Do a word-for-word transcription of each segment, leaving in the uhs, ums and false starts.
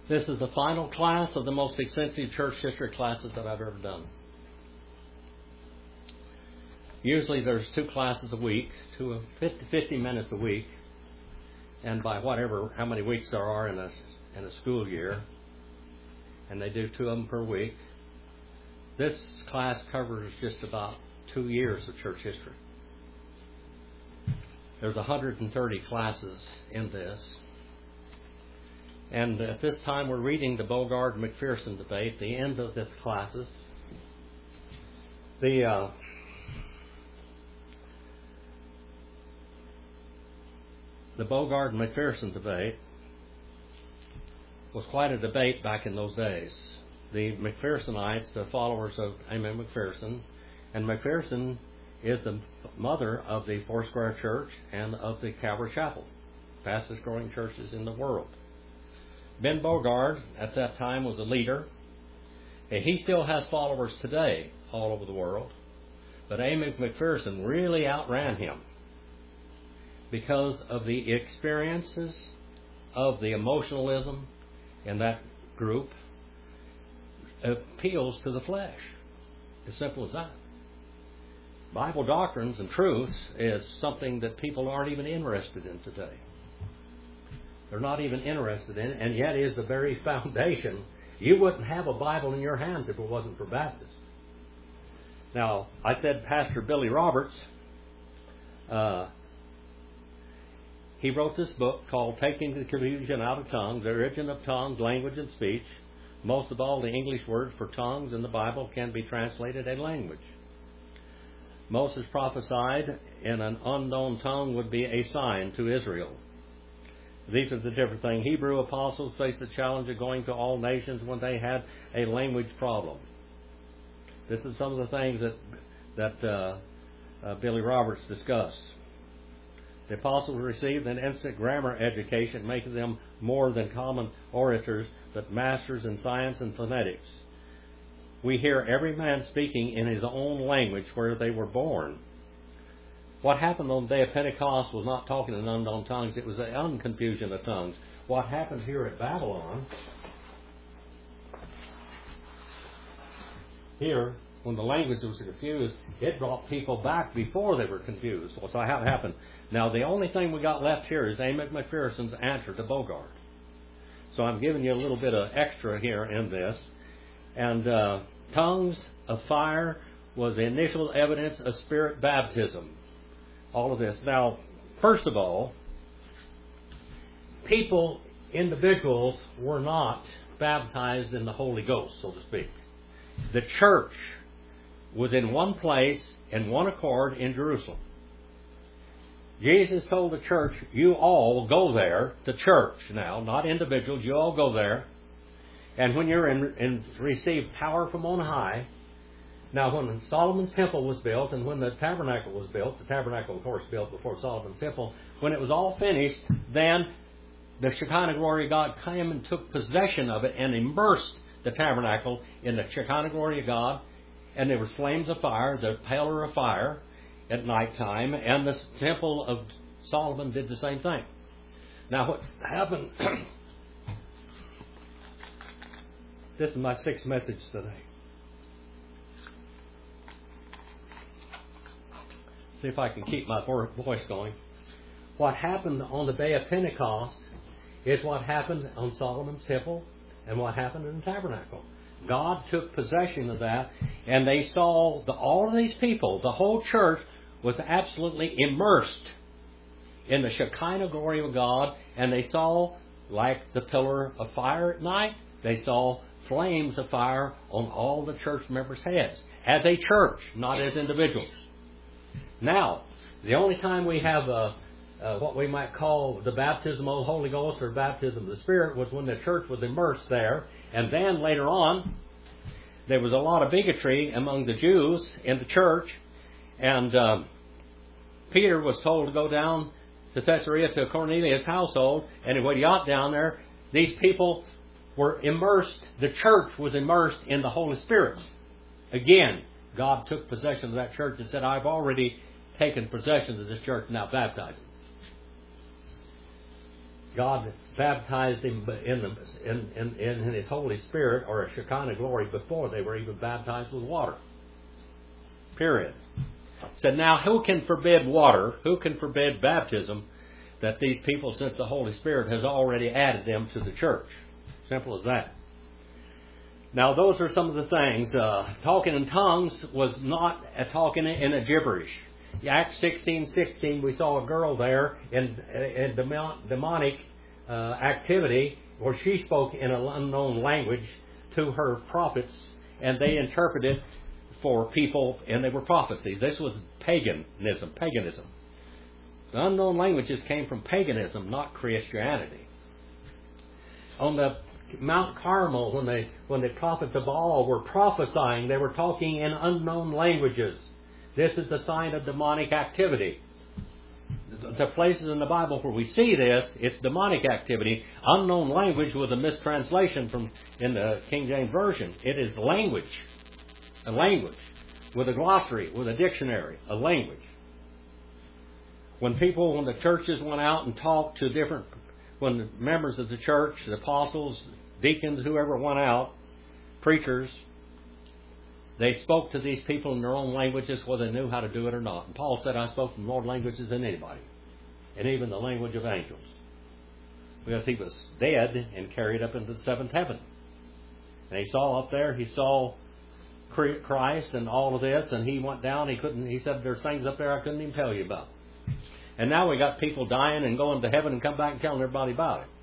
This is the final class of the most extensive church history classes that I've ever done. Usually there's two classes a week, two fifty, fifty minutes a week, and by whatever, how many weeks there are in a, in a school year, and they do two of them per week. This class covers just about two years of church history. There's one hundred thirty classes in this. And at this time we're reading the Bogard-McPherson debate, the end of the classes. The uh, the Bogard-McPherson debate was quite a debate back in those days. The McPhersonites, the followers of Amen McPherson, and McPherson is the mother of the Foursquare Church and of the Calvary Chapel, fastest growing churches in the world. Ben Bogard, at that time, was a leader. He still has followers today all over the world. But Amen McPherson really outran him because of the experiences of the emotionalism in that group. Appeals to the flesh. As simple as that. Bible doctrines and truths is something that people aren't even interested in today. They're not even interested in it, and yet is the very foundation. You wouldn't have a Bible in your hands if it wasn't for Baptists. Now, I said Pastor Billy Roberts, uh, he wrote this book called Taking the Confusion Out of Tongues, The Origin of Tongues, Language and Speech. Most of all, the English words for tongues in the Bible can be translated as language. Moses prophesied in an unknown tongue would be a sign to Israel. These are the different things. Hebrew apostles faced the challenge of going to all nations when they had a language problem. This is some of the things that that uh, uh, Billy Roberts discussed. The apostles received an instant grammar education, making them more than common orators, but masters in science and phonetics. We hear every man speaking in his own language where they were born. What happened on the day of Pentecost was not talking in unknown tongues. It was the unconfusion of tongues. What happened here at Babylon, here, when the language was confused, it brought people back before they were confused. So how it happened. Now, the only thing we got left here is Amen McPherson's answer to Bogard. So I'm giving you a little bit of extra here in this. And uh, tongues of fire was the initial evidence of spirit baptism. All of this. Now, first of all, people, individuals, were not baptized in the Holy Ghost, so to speak. The church was in one place, in one accord, in Jerusalem. Jesus told the church, you all go there, the church now, not individuals, you all go there. And when you're in, in receive power from on high. Now, when Solomon's temple was built and when the tabernacle was built, the tabernacle, of course, built before Solomon's temple, when it was all finished, then the Shekinah glory of God came and took possession of it and immersed the tabernacle in the Shekinah glory of God. And there was flames of fire, the pillar of fire at nighttime, and the temple of Solomon did the same thing. Now, what happened... This is my sixth message today. See if I can keep my voice going. What happened on the day of Pentecost is what happened on Solomon's temple and what happened in the tabernacle. God took possession of that, and they saw the, all of these people, the whole church was absolutely immersed in the Shekinah glory of God, and they saw, like the pillar of fire at night, they saw flames of fire on all the church members' heads, as a church, not as individuals. Now, the only time we have a, uh, what we might call the baptism of the Holy Ghost or baptism of the Spirit was when the church was immersed there. And then later on, there was a lot of bigotry among the Jews in the church. And um, Peter was told to go down to Caesarea to Cornelius' household. And when he got down there, these people were immersed. The church was immersed in the Holy Spirit. Again, God took possession of that church and said, I've already taken possession of this church, now baptize them. God baptized him in, the, in, in, in His Holy Spirit or a Shekinah glory before they were even baptized with water. Period. Said, now who can forbid water? Who can forbid baptism that these people, since the Holy Spirit has already added them to the church? Simple as that. Now those are some of the things. Uh, talking in tongues was not a talking in a gibberish. Acts sixteen sixteen, we saw a girl there in, in demonic uh, activity where she spoke in an unknown language to her prophets, and they interpreted for people, and they were prophecies. This was paganism. Paganism. The unknown languages came from paganism, not Christianity. On the Mount Carmel, when they when the prophets of Baal were prophesying, they were talking in unknown languages. This is the sign of demonic activity. The places in the Bible where we see this, it's demonic activity. Unknown language with a mistranslation from in the King James Version. It is language. A language. With a glossary, with a dictionary. A language. When people, when the churches went out and talked to different, when the members of the church, the apostles, deacons, whoever went out, preachers, they spoke to these people in their own languages, whether they knew how to do it or not. And Paul said, I spoke in more languages than anybody. And even the language of angels. Because he was dead and carried up into the seventh heaven. And he saw up there, he saw Christ and all of this, and he went down, he couldn't, he said, there's things up there I couldn't even tell you about. And now we got people dying and going to heaven and come back and telling everybody about it.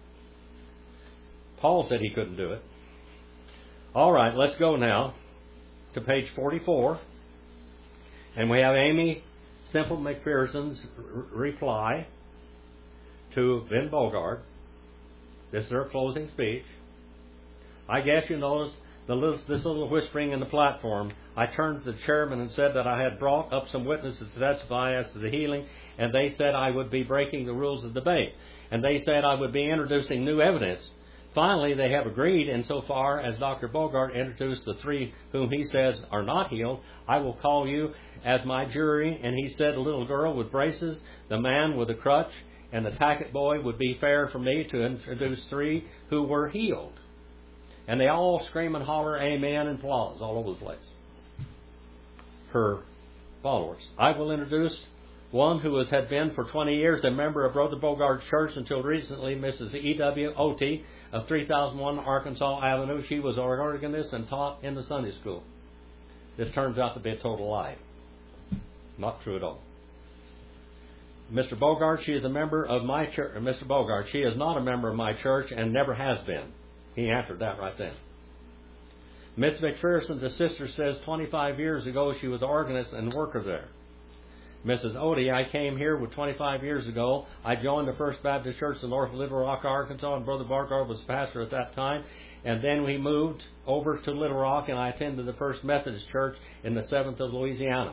Paul said he couldn't do it. All right, let's go now to page forty-four. And we have Amy Semple McPherson's r- reply to Ben Bogard. This is her closing speech. I guess you notice the little, this little whispering in the platform. I turned to the chairman and said that I had brought up some witnesses to testify as to the healing, and they said I would be breaking the rules of debate. And they said I would be introducing new evidence. Finally, they have agreed insofar as Doctor Bogard introduced the three whom he says are not healed. I will call you as my jury. And he said a little girl with braces, the man with a crutch, and the tacket boy would be fair for me to introduce three who were healed. And they all scream and holler amen and applause all over the place. Her followers. I will introduce one who has had been for twenty years a member of Brother Bogard's church until recently, Missus E W Oti of three thousand one Arkansas Avenue. She was an organist and taught in the Sunday school. This turns out to be a total lie. Not true at all. Mister Bogard, she is a member of my church. Mister Bogard, she is not a member of my church and never has been. He answered that right then. Miss McPherson, the sister, says twenty-five years ago she was an organist and worker there. Missus Odie, I came here with twenty-five years ago. I joined the First Baptist Church in North Little Rock, Arkansas, and Brother Bogard was pastor at that time. And then we moved over to Little Rock, and I attended the First Methodist Church in the seventh of Louisiana.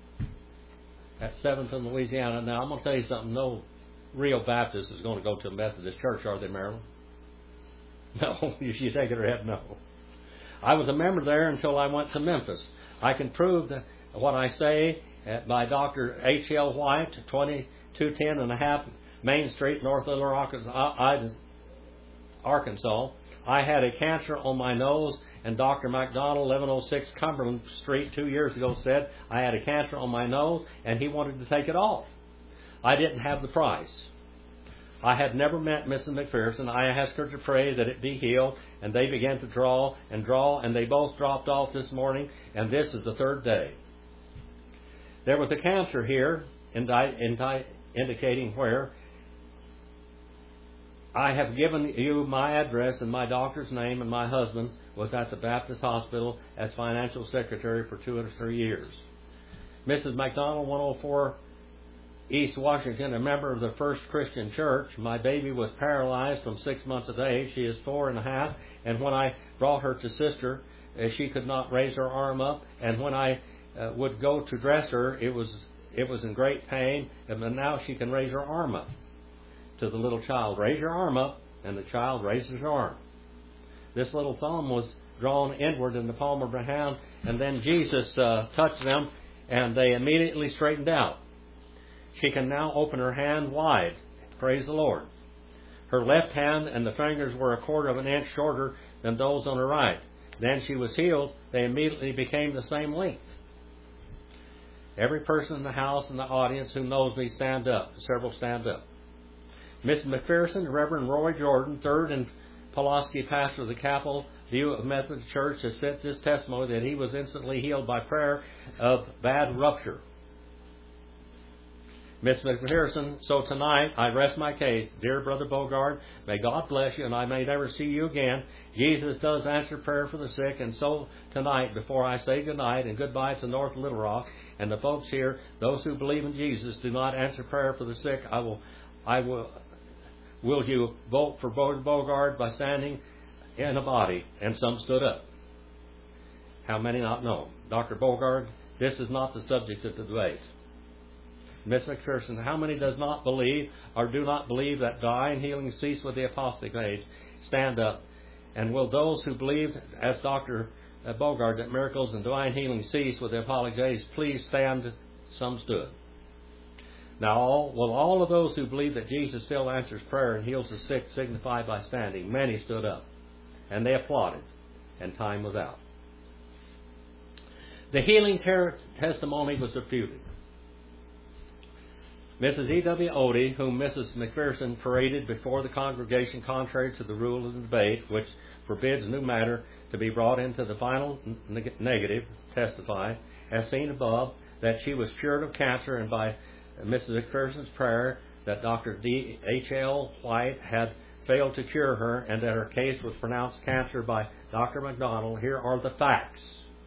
At seventh in Louisiana. Now, I'm going to tell you something. No real Baptist is going to go to a Methodist church, are they, Marilyn? No. You shake her head, no. I was a member there until I went to Memphis. I can prove that what I say by Doctor H L White, twenty-two ten and a half Main Street, North Little Rock, Arkansas. I had a cancer on my nose, and Doctor McDonald, eleven oh six Cumberland Street, two years ago said I had a cancer on my nose, and he wanted to take it off. I didn't have the price. I had never met Missus McPherson. I asked her to pray that it be healed, and they began to draw and draw, and they both dropped off this morning, and this is the third day. There was a cancer here, indi- indi- indicating where. I have given you my address and my doctor's name, and my husband was at the Baptist Hospital as financial secretary for two or three years. Missus McDonald, one oh four East Washington, a member of the First Christian Church. My baby was paralyzed from six months of age. She is four and a half, and when I brought her to sister, uh, she could not raise her arm up, and when I uh, would go to dress her, it was it was in great pain, and now she can raise her arm up. To the little child, raise your arm up, and the child raises her arm. This little thumb was drawn inward in the palm of her hand, and then Jesus uh, touched them, and they immediately straightened out. She can now open her hand wide. Praise the Lord. Her left hand and the fingers were a quarter of an inch shorter than those on her right. Then she was healed. They immediately became the same length. Every person in the house and the audience who knows me stand up. Several stand up. Missus McPherson, Reverend Roy Jordan, third and Pulaski pastor of the Capitol View of Methodist Church, has sent this testimony that he was instantly healed by prayer of bad rupture. Miss McPherson, so tonight I rest my case. Dear Brother Bogard, may God bless you and I may never see you again. Jesus does answer prayer for the sick, and so tonight, before I say goodnight and goodbye to North Little Rock and the folks here, those who believe in Jesus do not answer prayer for the sick, I will, I will, will you vote for Brother Bogard by standing in a body? And some stood up. How many not know? Doctor Bogard, this is not the subject of the debate. Miss McPherson, how many does not believe or do not believe that die and healing cease with the apostate age? Stand up. And will those who believe, as Doctor Bogard, that miracles and divine healing cease with the apostate age, please stand? Some stood. Now, all, will all of those who believe that Jesus still answers prayer and heals the sick signify by standing? Many stood up. And they applauded. And time was out. The healing ter- testimony was refuted. Missus E W Odie, whom Missus McPherson paraded before the congregation contrary to the rule of the debate, which forbids new matter to be brought into the final neg- negative, testified, as seen above, that she was cured of cancer, and by Missus McPherson's prayer that Doctor D H L White had failed to cure her, and that her case was pronounced cancer by Doctor McDonald. Here are the facts.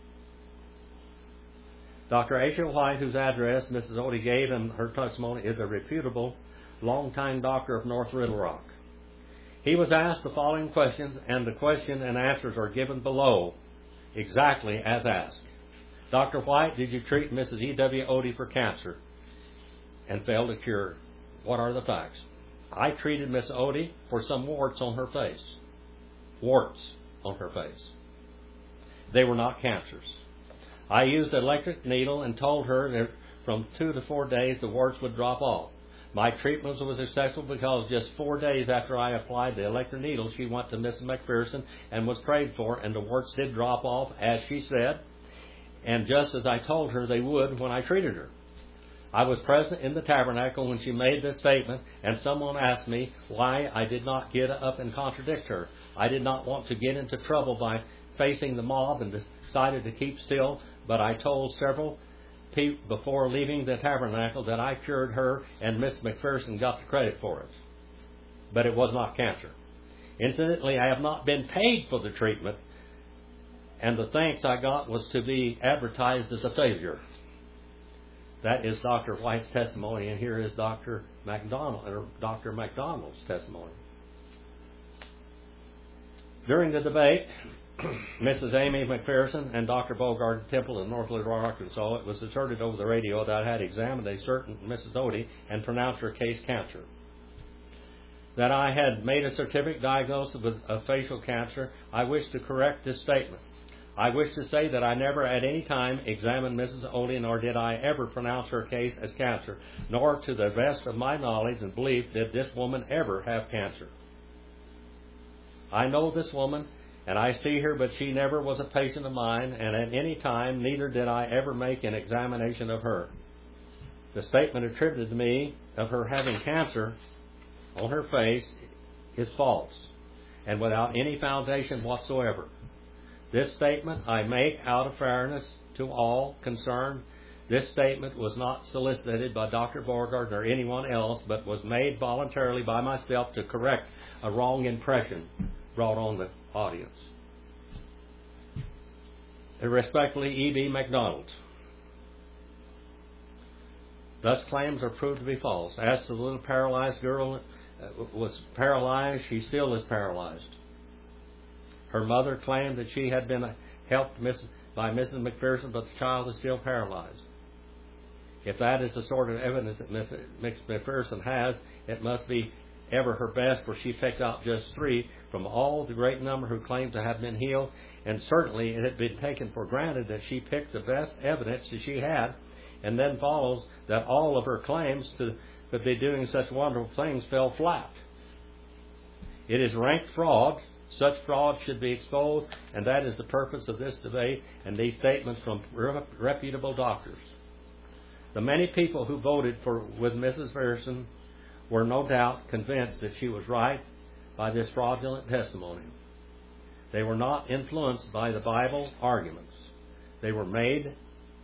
Doctor H L White, whose address Missus Odie gave in her testimony, is a reputable, long-time doctor of North Little Rock. He was asked the following questions, and the question and answers are given below, exactly as asked. Doctor White, did you treat Missus E W Odie for cancer and failed to cure? What are the facts? I treated Miss Odie for some warts on her face. Warts on her face. They were not cancers. I used an electric needle and told her that from two to four days the warts would drop off. My treatment was successful because just four days after I applied the electric needle, she went to Missus McPherson and was prayed for, and the warts did drop off, as she said, and just as I told her they would when I treated her. I was present in the tabernacle when she made this statement, and someone asked me why I did not get up and contradict her. I did not want to get into trouble by facing the mob and decided to keep still, but I told several people before leaving the tabernacle that I cured her, and Miss McPherson got the credit for it. But it was not cancer. Incidentally, I have not been paid for the treatment, and the thanks I got was to be advertised as a failure. That is Doctor White's testimony, and here is Doctor McDonald, or Doctor McDonald's testimony. During the debate, Missus Amy McPherson and Doctor Bogard at the Temple in North Little Rock, Arkansas, it was asserted over the radio that I had examined a certain Missus Odie and pronounced her case cancer. That I had made a certificate diagnosis with a facial cancer. I wish to correct this statement. I wish to say that I never at any time examined Missus Odie, nor did I ever pronounce her case as cancer, nor to the best of my knowledge and belief did this woman ever have cancer. I know this woman, and I see her, but she never was a patient of mine, and at any time neither did I ever make an examination of her. The statement attributed to me of her having cancer on her face is false, and without any foundation whatsoever. This statement I make out of fairness to all concerned. This statement was not solicited by Doctor Bogard or anyone else, but was made voluntarily by myself to correct a wrong impression brought on the audience. Respectfully, E B McDonald. Thus claims are proved to be false. As to the little paralyzed girl uh, was paralyzed, she still is paralyzed. Her mother claimed that she had been helped by Missus McPherson, but the child is still paralyzed. If that is the sort of evidence that Miss McPherson has, it must be ever her best, for she picked out just three from all the great number who claimed to have been healed, and certainly it had been taken for granted that she picked the best evidence that she had, and then follows that all of her claims to, to be doing such wonderful things fell flat. It is rank fraud. Such fraud should be exposed, and that is the purpose of this debate and these statements from reputable doctors. The many people who voted for with Missus Ferguson were no doubt convinced that she was right by this fraudulent testimony. They were not influenced by the Bible arguments. They were made,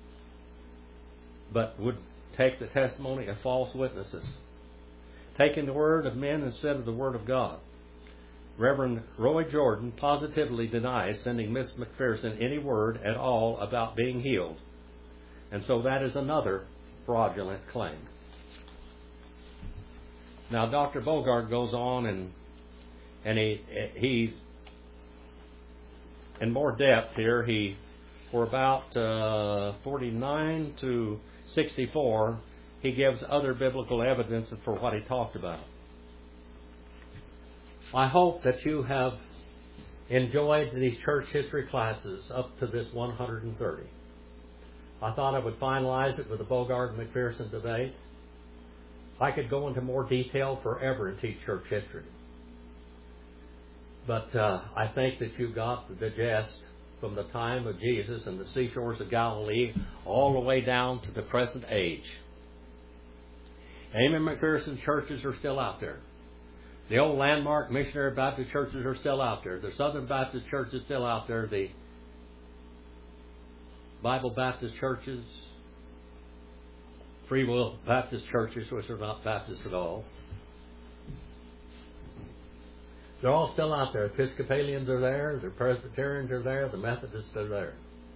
but would take the testimony of false witnesses, taking the word of men instead of the word of God. Reverend Roy Jordan positively denies sending Miss McPherson any word at all about being healed. And so that is another fraudulent claim. Now, Doctor Bogard goes on and and he he in more depth here. He for about uh, forty-nine to sixty-four, he gives other biblical evidence for what he talked about. I hope that you have enjoyed these church history classes up to this one hundred thirty. I thought I would finalize it with the Bogard and McPherson debate. I could go into more detail forever and teach church history. But uh, I think that you got the gist from the time of Jesus and the seashores of Galilee all the way down to the present age. Amen McPherson churches are still out there. The old landmark missionary Baptist churches are still out there. The Southern Baptist Church is still out there. The Bible Baptist churches, Free Will Baptist churches, which are not Baptist at all. They're all still out there. Episcopalians are there. The Presbyterians are there. The Methodists are there.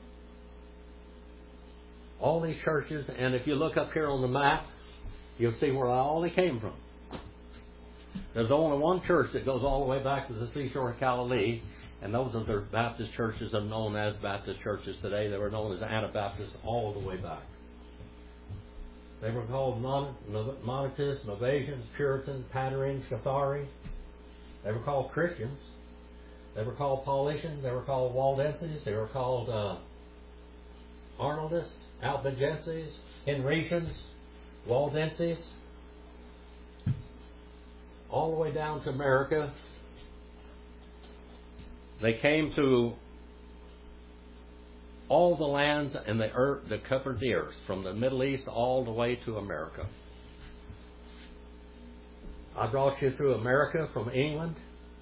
All these churches, and if you look up here on the map, you'll see where all they came from. There's only one church that goes all the way back to the seashore of Galilee, and those are the Baptist churches that are known as Baptist churches today. They were known as Anabaptists all the way back. They were called Mon- Monetists, Novatians, Puritans, Paterines, Cathari. They were called Christians. They were called Paulicians. They were called Waldenses. They were called uh, Arnoldists, Albigenses, Henricians, Waldenses. All the way down to America. They came to all the lands and the earth that covered the earth, from the Middle East all the way to America. I brought you through America from England.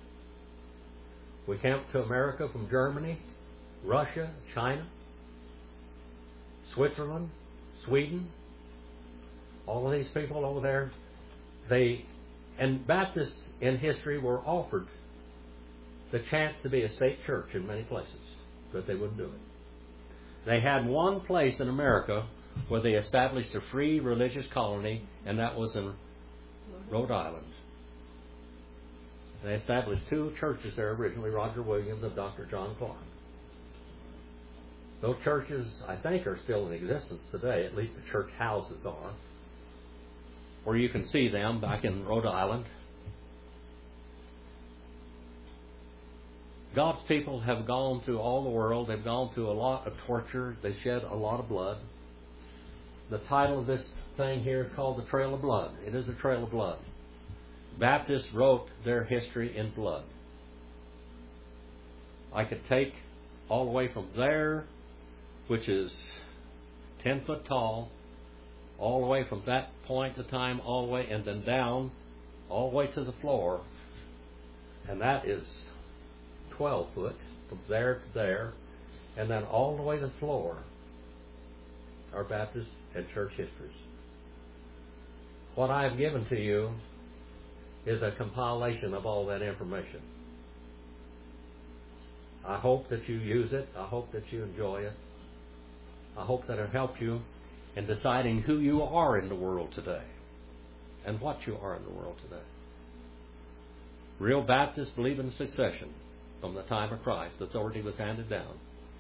We came to America from Germany, Russia, China, Switzerland, Sweden. All of these people over there, they and Baptists in history were offered the chance to be a state church in many places, but they wouldn't do it. They had one place in America where they established a free religious colony, and that was in Rhode Island. They established two churches there originally, Roger Williams and Doctor John Clark. Those churches, I think, are still in existence today, at least the church houses are. Or you can see them back in Rhode Island. God's people have gone through all the world. They've gone through a lot of torture. They shed a lot of blood. The title of this thing here is called The Trail of Blood. It is a trail of blood. Baptists wrote their history in blood. I could take all the way from there, which is ten foot tall, all the way from that point of time, all the way, and then down, all the way to the floor. And that is twelve foot, from there to there, and then all the way to the floor are Baptist and church histories. What I have given to you is a compilation of all that information. I hope that you use it. I hope that you enjoy it. I hope that it'll help you in deciding who you are in the world today and what you are in the world today. Real Baptists believe in succession from the time of Christ. Authority was handed down.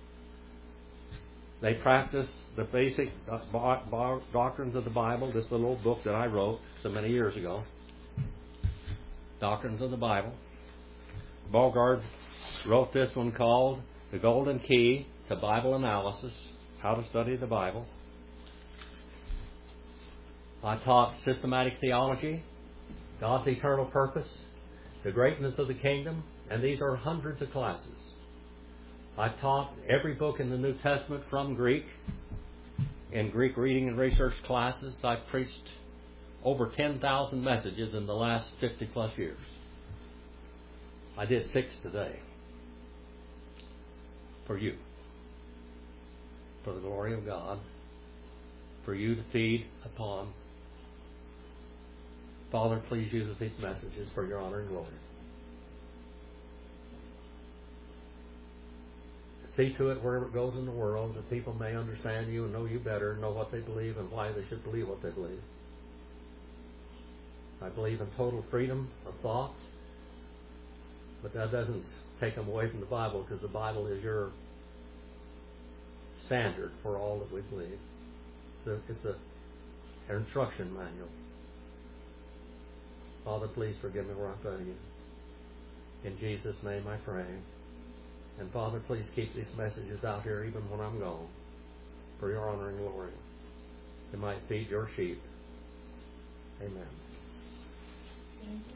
They practice the basic doctrines of the Bible, this little book that I wrote so many years ago. Doctrines of the Bible. Bogard wrote this one called The Golden Key to Bible Analysis, How to Study the Bible. I taught systematic theology, God's eternal purpose, the greatness of the kingdom, and these are hundreds of classes. I've taught every book in the New Testament from Greek. In Greek reading and research classes, I've preached over ten thousand messages in the last fifty plus years. I did six today. For you. For the glory of God. For you to feed upon. Father, please use these messages for your honor and glory. See to it wherever it goes in the world that people may understand you and know you better, know what they believe and why they should believe what they believe. I believe in total freedom of thought, but that doesn't take them away from the Bible, because the Bible is your standard for all that we believe. So it's a, an instruction manual. Father, please forgive me where I fail you. In Jesus' name I pray. And Father, please keep these messages out here even when I'm gone, for your honor and glory. They might feed your sheep. Amen.